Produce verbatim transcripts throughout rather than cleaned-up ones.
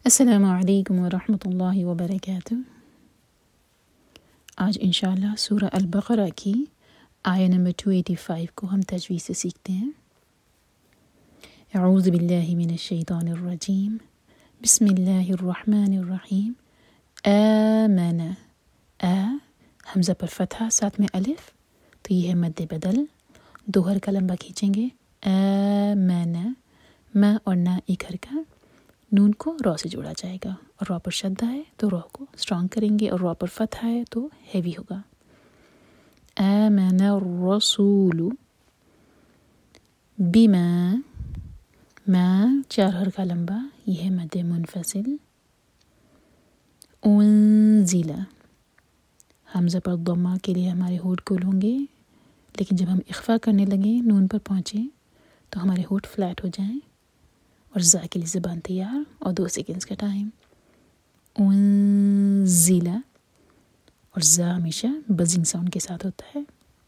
السلام علیکم ورحمۃ اللہ وبرکاتہ۔ آج انشاءاللہ سورہ البقرہ کی آیہ نمبر دو سو پچاسی کو ہم تجوید سے سیکھتے ہیں۔ اعوذ باللہ من الشیطان الرجیم، بسم اللہ الرحمن الرحیم۔ آمن، آ حمزہ پر فتحہ، ساتھ میں الف، تو یہ ہے مد بدل، دو حرکہ لمبا کھینچیں گے۔ آمن، ما اور نا ایک حرکہ، نون کو رو سے جوڑا جائے گا، اور رو پر شدہ ہے تو رو کو اسٹرانگ کریں گے، اور رو پر فتحہ ہے تو ہیوی ہوگا۔ آمن الرسول بما، ما چار حرکہ لمبا، یہ ہے مد منفصل۔ انزل، حمزہ پر ضمہ کے لیے ہمارے ہونٹ کھول ہوں گے، لیکن جب ہم اخفا کرنے لگیں نون پر پہنچیں تو ہمارے ہونٹ فلیٹ ہو جائیں، اور زا کے لیے زبان تیار، اور دو سیکنڈز کا ٹائم۔ انزل، اور زا ہمیشہ بزنگ ساؤنڈ کے ساتھ ہوتا ہے۔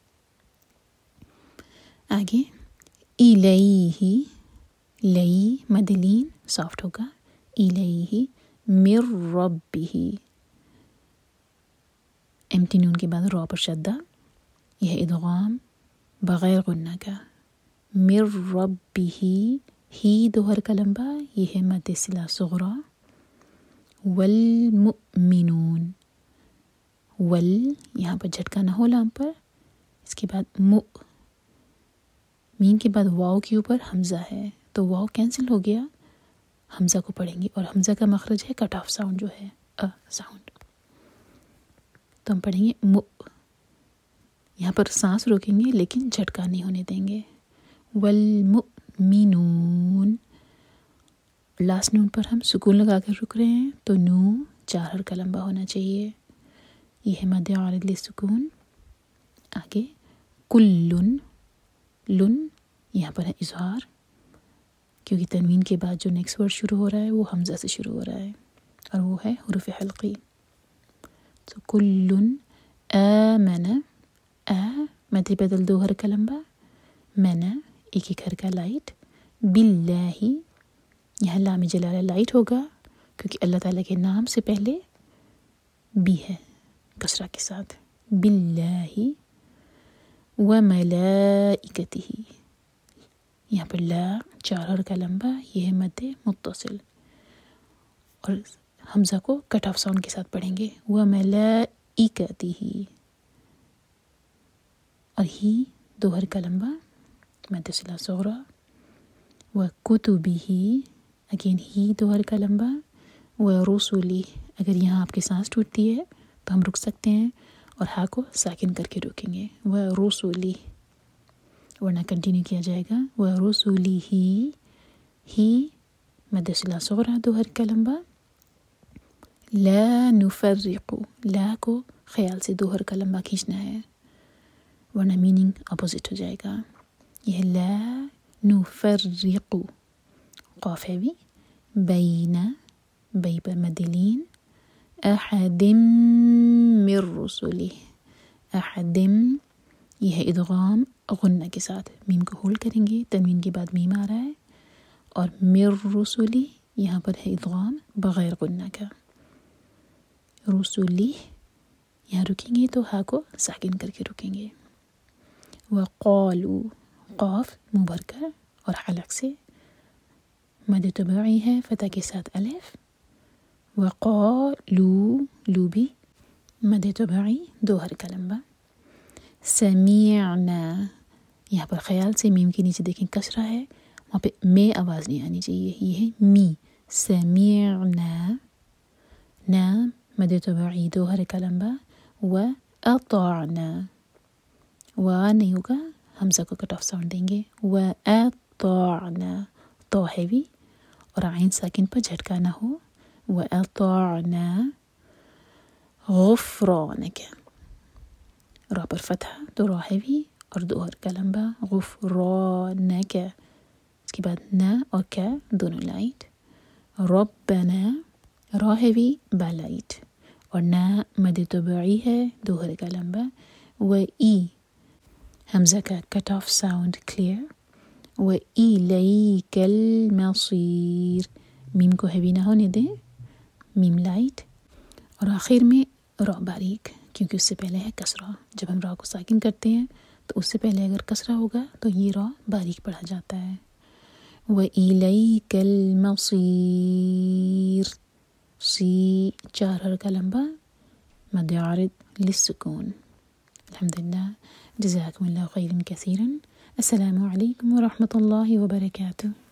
آگے الیہ، لئی مدلین سافٹ ہوگا، الیہ من ربہ، ایمٹی نون کے بعد رو پر شدہ، یہ ہے ادغام بغیر غنہ کا۔ من ربہ، ہی دو حرکہ لمبا، یہ ہے مد صلہ صغریٰ۔ والمؤمنون، ول یہاں پر جھٹکا نہ ہو لام پر، اس کے بعد مؤ، میم کے بعد واو کے اوپر حمزہ ہے تو واو کینسل ہو گیا، حمزہ کو پڑھیں گے، اور حمزہ کا مخرج ہے کٹ آف ساؤنڈ جو ہے ا ساؤنڈ، تو ہم پڑھیں گے مؤ، یہاں پر سانس روکیں گے لیکن جھٹکا نہیں ہونے دیں گے۔ والمؤمنون، لاسٹ نون پر ہم سکون لگا کر رک رہے ہیں تو نو چار حرکہ لمبا ہونا چاہیے، یہ ہے مد عارض للسکون۔ آگے کلن، لن یہاں پر ہے اظہار، کیونکہ تنوین کے بعد جو نیکسٹ ورڈ شروع ہو رہا ہے وہ حمزہ سے شروع ہو رہا ہے، اور وہ ہے حروف حلقی۔ تو کلن آمن، آ مد بدل دو حرکہ لمبا، من ایک ایک حرکہ لائٹ، باللہ یہاں لام جلالہ لائٹ ہوگا کیونکہ اللہ تعالیٰ کے نام سے پہلے بی ہے کسرہ کے ساتھ، باللہ وملائکتہ، یہاں پر لا چار حرکہ لمبا، یہ ہے مد متصل، اور حمزہ کو کٹ آف ساؤنڈ کے ساتھ پڑھیں گے۔ وملائکتہ، اور ہی دو حرکہ لمبا، مد صلہ صغریٰ۔ وکتبہ، اگین ہی دو حرکہ لمبا۔ ورسلہ، اگر یہاں آپ کی سانس ٹوٹتی ہے تو ہم رک سکتے ہیں اور ہا کو ساکن کر کے روکیں گے، ورسلہ، ورنہ کنٹینیو کیا جائے گا۔ ورسلہ، ہی مد صلہ صغریٰ دو حرکہ لمبا۔ لا نفرق، لا کو خیال سے دو حرکہ لمبا کھینچنا ہے ورنہ میننگ اپوزٹ ہو جائے گا، یہ لا نفرق، قاف ہے بھی، بین، بئی پر مدلین، احد من رسلہ، احد یہ ہے ادغام غنہ کے ساتھ، میم کو ہولڈ کریں گے، تنوین کے بعد میم آ رہا ہے، اور من رسلہ یہاں پر ہے ادغام بغیر غنہ کا۔ رسلہ یہاں رکیں گے تو ہا کو ساکن کر کے رکیں گے۔ وقالو، قاف منہ بھر کر اور حلق سے، مد طبعی ہے فتح کے ساتھ الف۔ وقالو، لو بھی مد طبعی دو حرکہ لمبا۔ سمعنا، یہاں پر خیال سے میم کے نیچے دیکھیں کسرہ ہے، وہاں پہ میں آواز نہیں آنی چاہیے، یہ ہے می، سمعنا، نا مد طبعی دو حرکہ لمبا۔ واطعنا، وا نہیں ہوگا، حمزہ کو کٹ آف ساؤنڈ دیں گے۔ واطعنا، تو ہیوی اور عین ساکن پر جھٹکا نہ ہو۔ واطعنا غفرانک، را پر فتح تو را ہیوی اور دو حرکہ لمبا، غفرانک، اس کے بعد نا اور کا دونوں لائٹ۔ ربنا، را ہیوی با لائٹ، اور نا مد طبعی ہے دو حرکہ لمبا۔ و ای حمزہ کا کٹ آف ساؤنڈ کلیئر۔ وَإِلَيْكَ الْمَصِيرُ، میم کو ہیوی نہ ہونے دیں، میم لائٹ، اور آخر میں را باریک، کیونکہ اس سے پہلے ہے کسرہ۔ جب ہم را کو ساکن کرتے ہیں تو اس سے پہلے اگر کسرہ ہوگا تو یہ را باریک پڑھا جاتا ہے۔ وَإِلَيْكَ الْمَصِيرُ، سی چار حرکہ لمبا، مد عارض للسکون۔ الحمدللہ، جزاکم اللہ خیرا کثیرا۔ السلام علیکم ورحمۃ اللہ وبرکاتہ۔